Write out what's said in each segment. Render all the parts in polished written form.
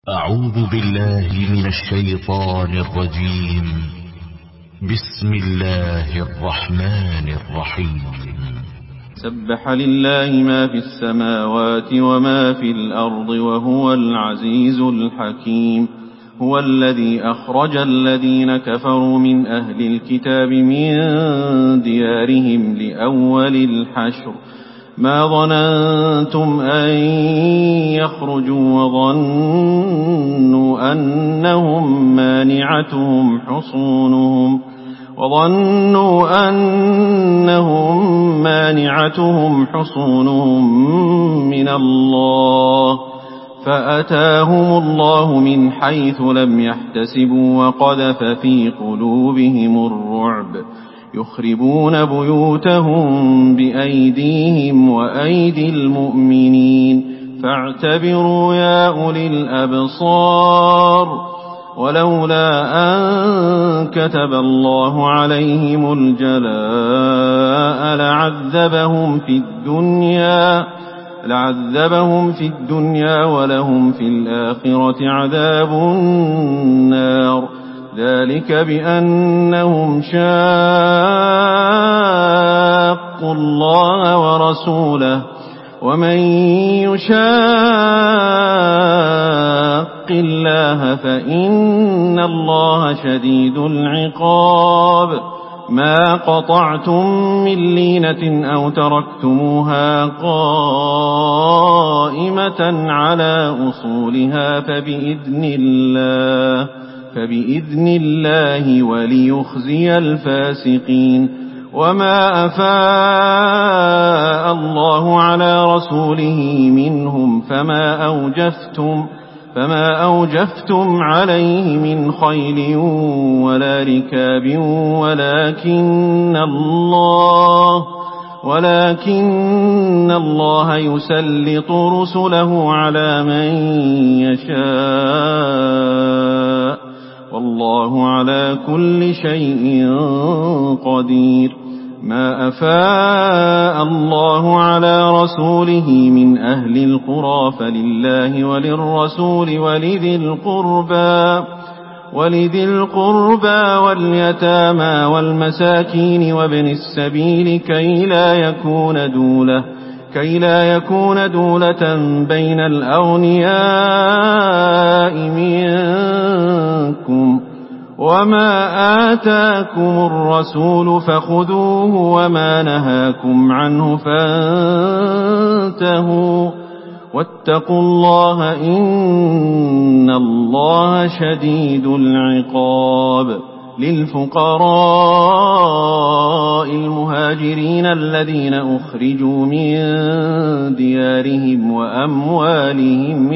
أعوذ بالله من الشيطان الرجيم. بسم الله الرحمن الرحيم. سبح لله ما في السماوات وما في الأرض وهو العزيز الحكيم. هو الذي أخرج الذين كفروا من أهل الكتاب من ديارهم لأول الحشر ما ظننتم أن يخرجوا وظنوا أنهم مانعتهم حصونهم من الله فأتاهم الله من حيث لم يحتسبوا وقذف في قلوبهم الرعب يخربون بيوتهم بأيديهم وأيدي المؤمنين فاعتبروا يا أولي الأبصار. ولولا أن كتب الله عليهم الجلاء لعذبهم في الدنيا ولهم في الآخرة عذاب النار. ذلك بأنهم شاقوا الله ورسوله ومن يشاق الله فإن الله شديد العقاب. ما قطعتم من لينة أو تركتموها قائمة على أصولها فبإذن الله وليخزي الفاسقين. وما أفاء الله على رسوله منهم فما أوجفتم عليه من خيل ولا ركاب ولكن الله يسلط رسله على من يشاء والله على كل شيء قدير. ما أفاء الله على رسوله من أهل القرى فلله وللرسول ولذي القربى واليتامى والمساكين وابن السبيل كي لا يكون دولة بين الأغنياء منكم. وما آتاكم الرسول فخذوه وما نهاكم عنه فانتهوا واتقوا الله إن الله شديد العقاب. للفقراء المهاجرين الذين أخرجوا من ديارهم وأموالهم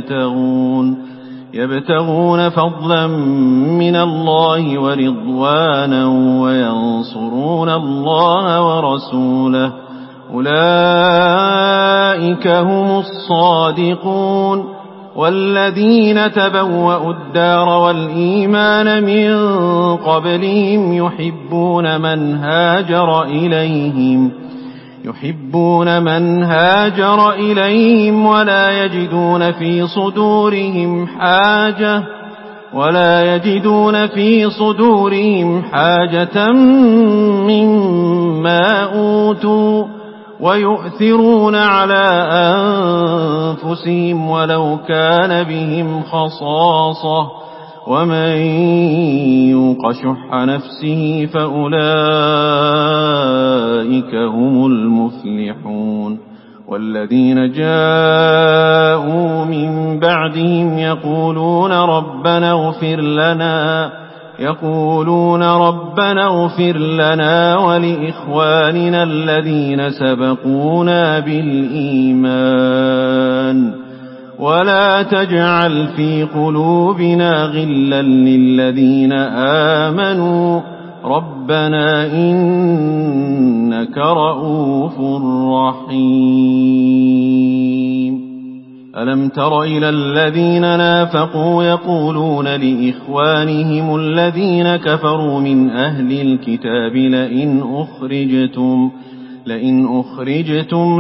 يبتغون فضلا من الله ورضوانا وينصرون الله ورسوله أولئك هم الصادقون. والذين تبوأوا الدار والإيمان من قبلهم يحبون من هاجر إليهم ولا يجدون في صدورهم حاجة مما أوتوا ويؤثرون على أنفسهم ولو كان بهم خصاصة ومن يوق شح نفسه فأولئك هم المفلحون. والذين جاءوا من بعدهم يقولون ربنا اغفر لنا ولإخواننا الذين سبقونا بالإيمان ولا تجعل في قلوبنا غلا للذين آمنوا ربنا إنك رؤوف رحيم. ألم تر إلى الذين نافقوا يقولون لإخوانهم الذين كفروا من أهل الكتاب لئن أخرجتم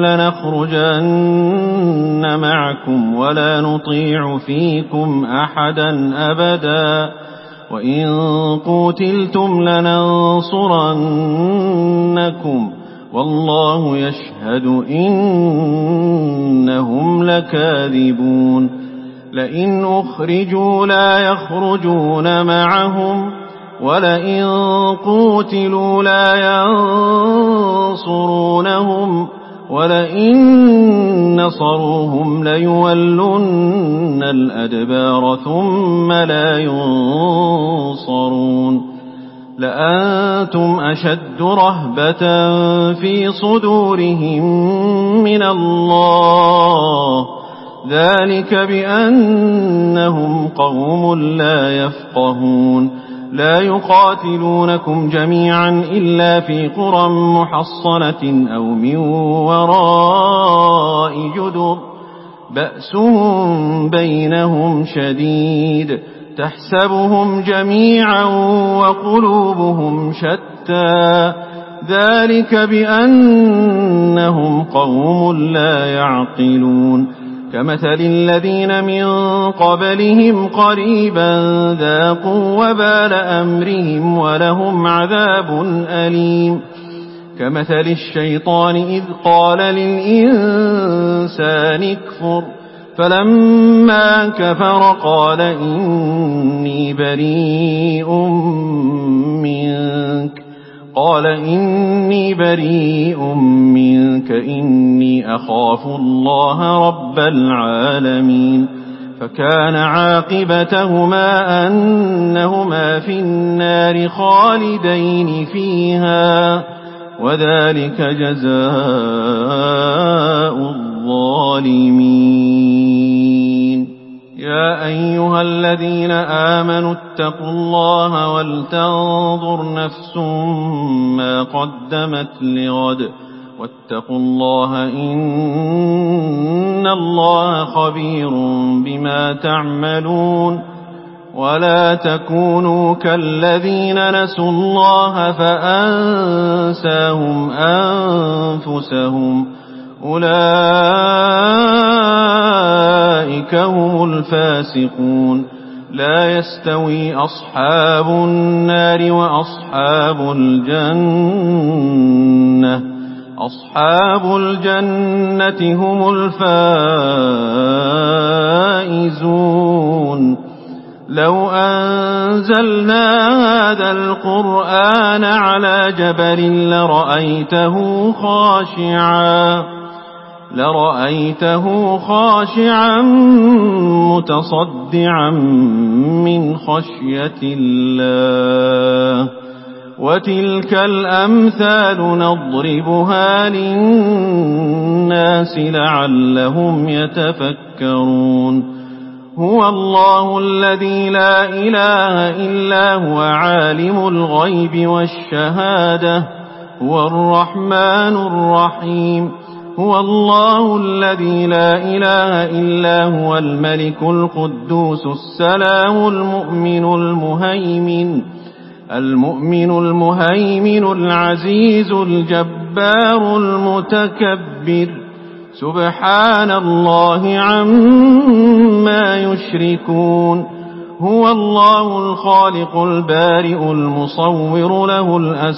لنخرجن معكم ولا نطيع فيكم أحدا أبدا وإن قوتلتم لننصرنكم والله يشهد إنهم لكاذبون لئن أخرجوا لا يخرجون معهم ولئن قوتلوا لا ينصرونهم ولئن نصروهم ليولن الأدبار ثم لا ينصرون لأنتم أشد رهبة في صدورهم من الله ذلك بأنهم قوم لا يفقهون لا يقاتلونكم جميعا إلا في قرى محصنة أو من وراء جدر بأسهم بينهم شديد تحسبهم جميعا وقلوبهم شتى ذلك بأنهم قوم لا يعقلون كمثل الذين من قبلهم قريبا ذاقوا وبال أمرهم ولهم عذاب أليم كمثل الشيطان إذ قال للإنسان اكفر فلما كفر قال إني بريء منك إني أخاف الله رب العالمين فكان عاقبتهما أنهما في النار خالدين فيها وذلك جزاء الظالمين يا أيها الذين آمنوا اتقوا الله ولتنظر نفس ما قدمت لغد واتقوا الله إن الله خبير بما تعملون ولا تكونوا كالذين نسوا الله فأنساهم أنفسهم أولئك هم الفاسقون لا يستوي أصحاب النار وأصحاب الجنة أصحاب الجنة هم الفائزون لو أنزلنا هذا القرآن على جبل لرأيته خاشعا متصدعا من خشية الله وتلك الأمثال نضربها للناس لعلهم يتفكرون هو الله الذي لا إله إلا هو عالم الغيب والشهادة هو الرحمن الرحيم هو الله الذي لا إله إلا هو الملك القدوس السلام المؤمن المهيمن العزيز الجبار المتكبر سبحان الله عما يشركون هو الله الخالق البارئ المصور له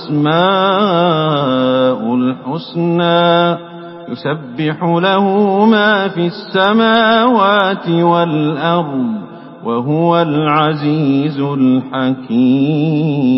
الأسماء الحسنى يسبح له ما في السماوات والأرض وهو العزيز الحكيم